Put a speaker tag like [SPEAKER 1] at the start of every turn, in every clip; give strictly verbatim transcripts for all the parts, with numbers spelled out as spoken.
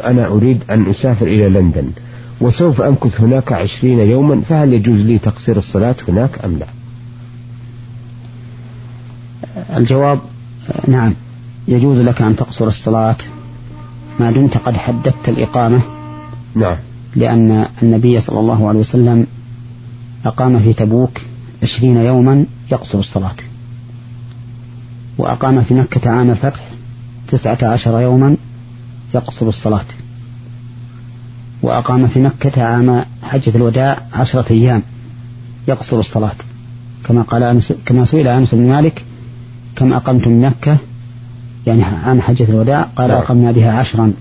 [SPEAKER 1] أنا أريد أن أسافر إلى لندن وسوف أمكث هناك عشرين يوما، فهل يجوز لي تقصير الصلاة هناك أم لا؟
[SPEAKER 2] الجواب نعم، يجوز لك أن تقصر الصلاة ما دمت قد حددت الإقامة.
[SPEAKER 1] نعم.
[SPEAKER 2] لأن النبي صلى الله عليه وسلم أقام في تبوك عشرين يوما يقصر الصلاة، وأقام في مكة عام الفتح تسعة عشر يوما يقصر الصلاة، وأقام في مكة عام حجة الوداع عشرة أيام يقصر الصلاة، كما قال أنس، كما سئل أنس بن مالك كم أقمتم مكة يعني عام حجة الوداع، قال أقمنا بها عشرا.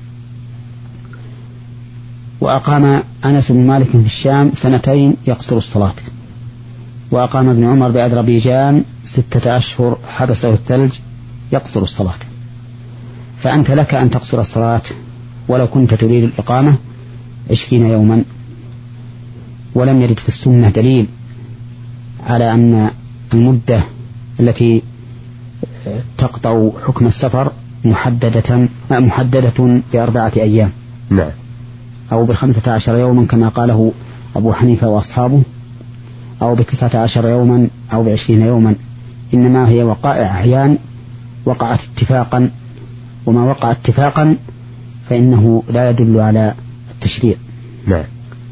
[SPEAKER 2] وأقام أنس بن مالك في الشام سنتين يقصر الصلاة، وأقام ابن عمر بأذربيجان ستة أشهر حبسه الثلج يقصر الصلاة. فأنت لك أن تقصر الصلاة ولو كنت تريد الإقامة عشرين يوما، ولم يرد في السنة دليل على أن المدة التي تقطع حكم السفر محددة محددة بأربعة أيام.
[SPEAKER 1] نعم. أو
[SPEAKER 2] بخمسة عشر يوما كما قاله أبو حنيفة وأصحابه، أو بتسعة عشر يوما، أو بعشرين يوما، إنما هي وقائع أحيان وقعت اتفاقا، وما وقع اتفاقا فإنه لا يدل على التشريع.
[SPEAKER 1] نعم.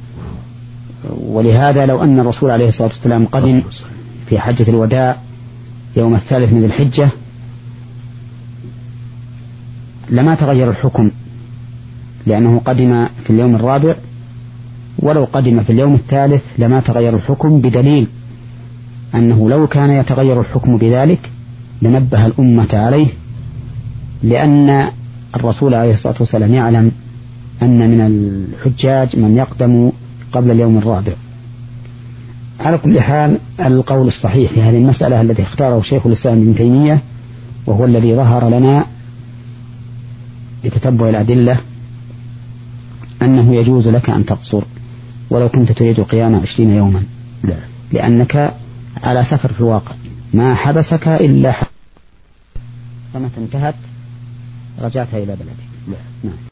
[SPEAKER 2] ولهذا لو أن الرسول عليه الصلاة والسلام قدم في حجة الوداع يوم الثالث من الحجة لما تغير الحكم، لأنه قدم في اليوم الرابع، ولو قدم في اليوم الثالث لما تغير الحكم، بدليل أنه لو كان يتغير الحكم بذلك لنبه الأمة عليه، لأن الرسول عليه الصلاة والسلام يعلم أن من الحجاج من يقدم قبل اليوم الرابع. على كل حال القول الصحيح في هذه المسألة الذي اختاره شيخ الإسلام ابن تيمية، وهو الذي ظهر لنا بتتبع الأدلة، أنه يجوز لك أن تقصر ولو كنت تريد قيام عشرين يوما، لأنك على سفر في الواقع ما حبسك إلا حبس، فمتى انتهت رجعت إلى بلدك. نعم.